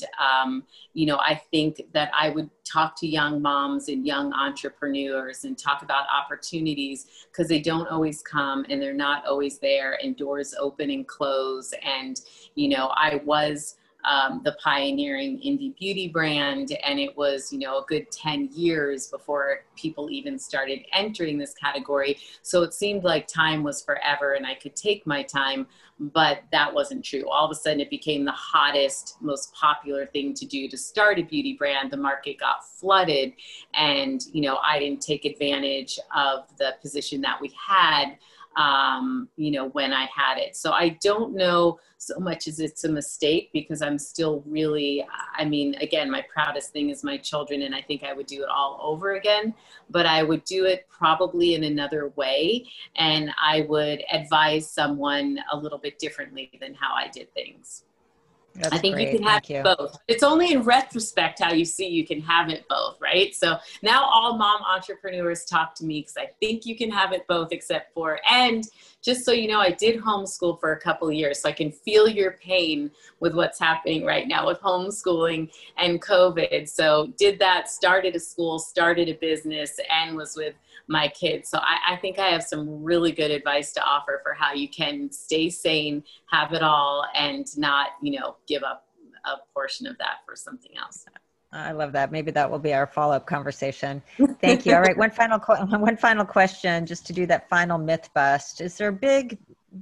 I think that I would talk to young moms and young entrepreneurs and talk about opportunities, because they don't always come and they're not always there, and doors open and close. And, I was the pioneering indie beauty brand, and it was, a good 10 years before people even started entering this category. So it seemed like time was forever and I could take my time, but that wasn't true. All of a sudden it became the hottest, most popular thing to do to start a beauty brand. The market got flooded, and, I didn't take advantage of the position that we had, when I had it. So I don't know so much as it's a mistake, because I'm still really, again, my proudest thing is my children, and I think I would do it all over again, but I would do it probably in another way. And I would advise someone a little bit differently than how I did things. That's I think great. you can have both. It's only in retrospect how you see you can have it both, right? So now all mom entrepreneurs talk to me, because I think you can have it both, except for, and just so you know, I did homeschool for a couple of years, so I can feel your pain with what's happening right now with homeschooling and COVID. So did that, started a school, started a business, and was with my kids. So I think I have some really good advice to offer for how you can stay sane, have it all, and not, give up a portion of that for something else. I love that. Maybe that will be our follow-up conversation. Thank you. All right. One final question, just to do that final myth bust. Is there a big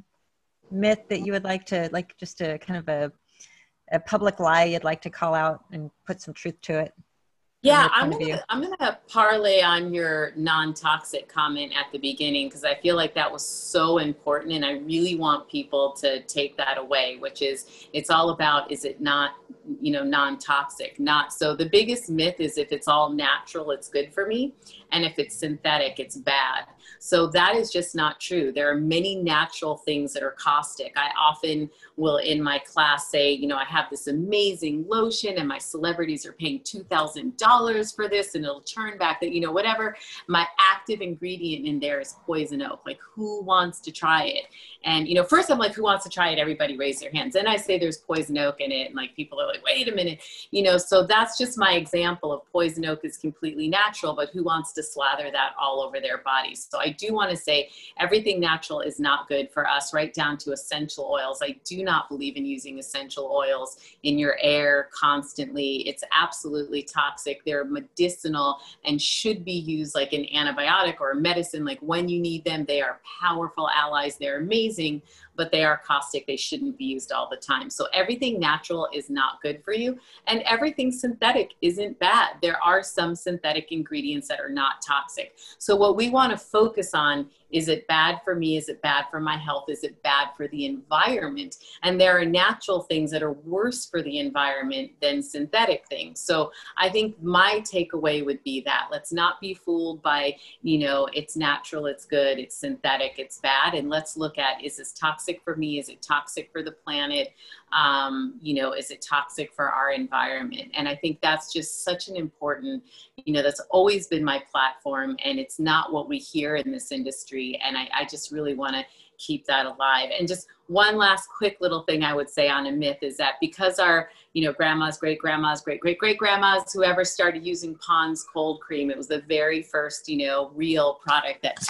myth that you would like to, just a kind of a public lie you'd like to call out and put some truth to it? Yeah, I'm gonna parlay on your non-toxic comment at the beginning, because I feel like that was so important, and I really want people to take that away, which is, it's all about, is it not, non-toxic? Not so. The biggest myth is, if it's all natural, it's good for me, and if it's synthetic, it's bad. So that is just not true. There are many natural things that are caustic. I often will in my class say, I have this amazing lotion and my celebrities are paying $2,000 for this, and it'll turn back that, whatever. My active ingredient in there is poison oak. Like, who wants to try it? And, first I'm like, who wants to try it? Everybody raise their hands. Then I say there's poison oak in it. And like, people are like, wait a minute, so that's just my example of poison oak is completely natural, but who wants to slather that all over their bodies? So I do want to say everything natural is not good for us, right down to essential oils. I do not believe in using essential oils in your air constantly. It's absolutely toxic. They're medicinal and should be used like an antibiotic or a medicine, like when you need them. They are powerful allies. They're amazing, but they are caustic. They shouldn't be used all the time. So everything natural is not good for you, and everything synthetic isn't bad. There are some synthetic ingredients that are not toxic. So what we want to focus on Is it bad for me? Is it bad for my health? Is it bad for the environment? And there are natural things that are worse for the environment than synthetic things. So I think my takeaway would be that let's not be fooled by, it's natural, it's good, it's synthetic, it's bad. And let's look at, is this toxic for me? Is it toxic for the planet? Is it toxic for our environment? And I think that's just such an important, that's always been my platform, and it's not what we hear in this industry. And I just really want to keep that alive. And just one last quick little thing I would say on a myth is that because our, grandmas, great-grandmas, great-great-great-grandmas, whoever started using Pond's cold cream, it was the very first, real product that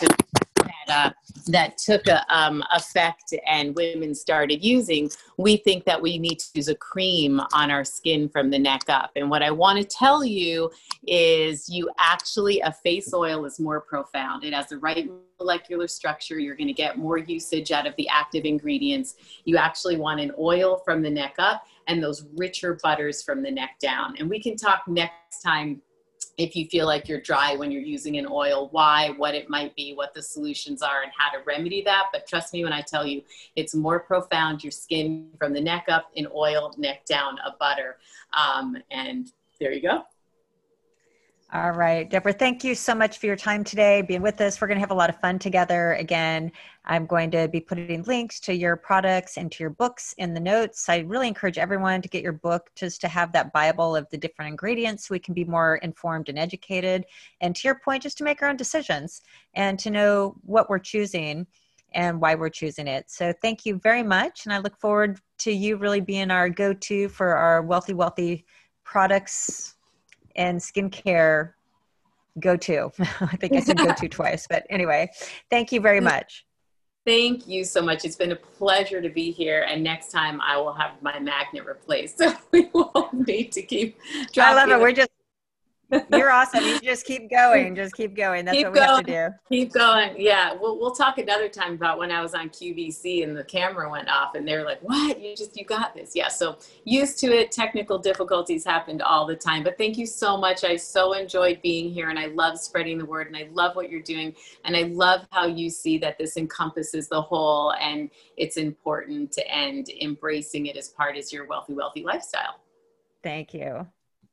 took effect and women started using. We think that we need to use a cream on our skin from the neck up. And what I want to tell you is a face oil is more profound. It has the right molecular structure. You're going to get more usage out of the active ingredients. You actually want an oil from the neck up and those richer butters from the neck down. And we can talk next time if you feel like you're dry when you're using an oil, why, what it might be, what the solutions are, and how to remedy that. But trust me when I tell you, it's more profound. Your skin from the neck up, an oil, neck down, a butter. And there you go. All right, Deborah, thank you so much for your time today, being with us. We're going to have a lot of fun together. Again, I'm going to be putting links to your products and to your books in the notes. I really encourage everyone to get your book just to have that Bible of the different ingredients so we can be more informed and educated. And to your point, just to make our own decisions and to know what we're choosing and why we're choosing it. So thank you very much. And I look forward to you really being our go-to for our wealthy products and skincare go-to. I think I said go-to twice, but anyway, thank you very much. Thank you so much. It's been a pleasure to be here. And next time I will have my magnet replaced. So we won't need to keep dropping. I love it. You're awesome. You just keep going. Just keep going. That's what we have to do. Keep going. Yeah. We'll talk another time about when I was on QVC and the camera went off and they were like, what? You got this. Yeah. So used to it. Technical difficulties happened all the time. But thank you so much. I so enjoyed being here and I love spreading the word and I love what you're doing. And I love how you see that this encompasses the whole and it's important and embracing it as part of your wealthy lifestyle. Thank you.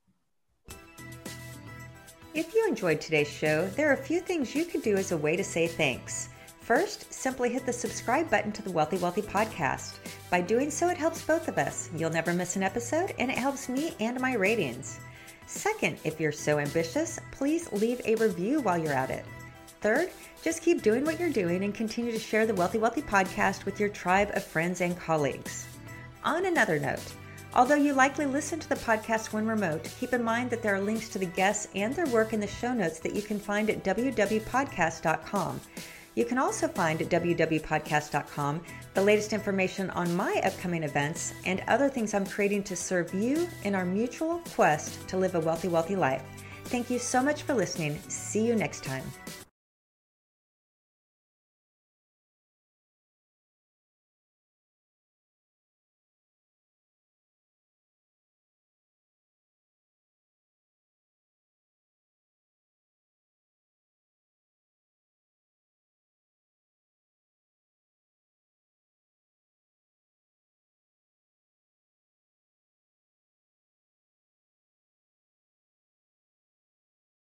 If you enjoyed today's show, there are a few things you could do as a way to say thanks. First, simply hit the subscribe button to the Wealthy Podcast. By doing so, it helps both of us. You'll never miss an episode, and it helps me and my ratings. Second, if you're so ambitious, please leave a review while you're at it. Third, just keep doing what you're doing and continue to share the Wealthy Podcast with your tribe of friends and colleagues. On another note, although you likely listen to the podcast when remote, keep in mind that there are links to the guests and their work in the show notes that you can find at www.podcast.com. You can also find at www.podcast.com the latest information on my upcoming events and other things I'm creating to serve you in our mutual quest to live a wealthy life. Thank you so much for listening. See you next time.